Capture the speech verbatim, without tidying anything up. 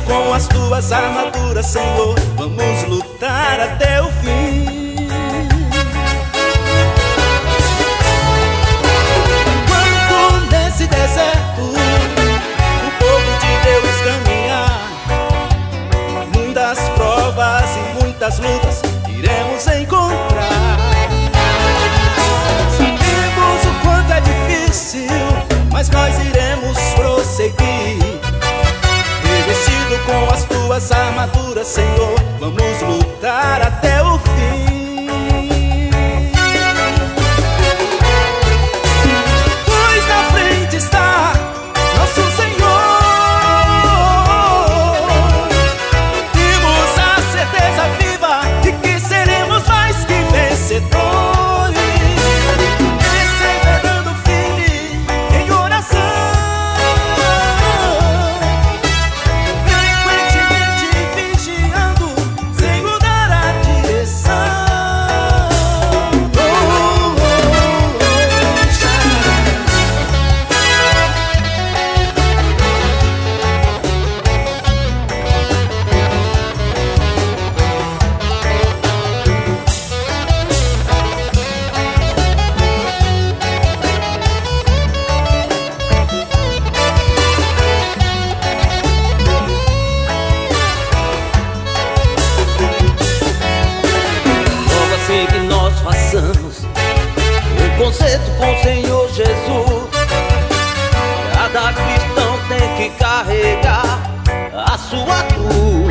com as tuas armaduras, Senhor, vamos lutar até o fim. Enquanto nesse deserto o povo de Deus caminhar, muitas provas e muitas lutas iremos encontrar. Sabemos o quanto é difícil, mas nós iremos prosseguir. Revestido com as tuas armaduras, Senhor, vamos lutar até o fim. Pois na frente está nosso Senhor, temos a certeza viva de que seremos mais que vencedores, perseverando firme em oração, que nós façamos um concerto com o Senhor Jesus. Cada cristão tem que carregar a sua cruz.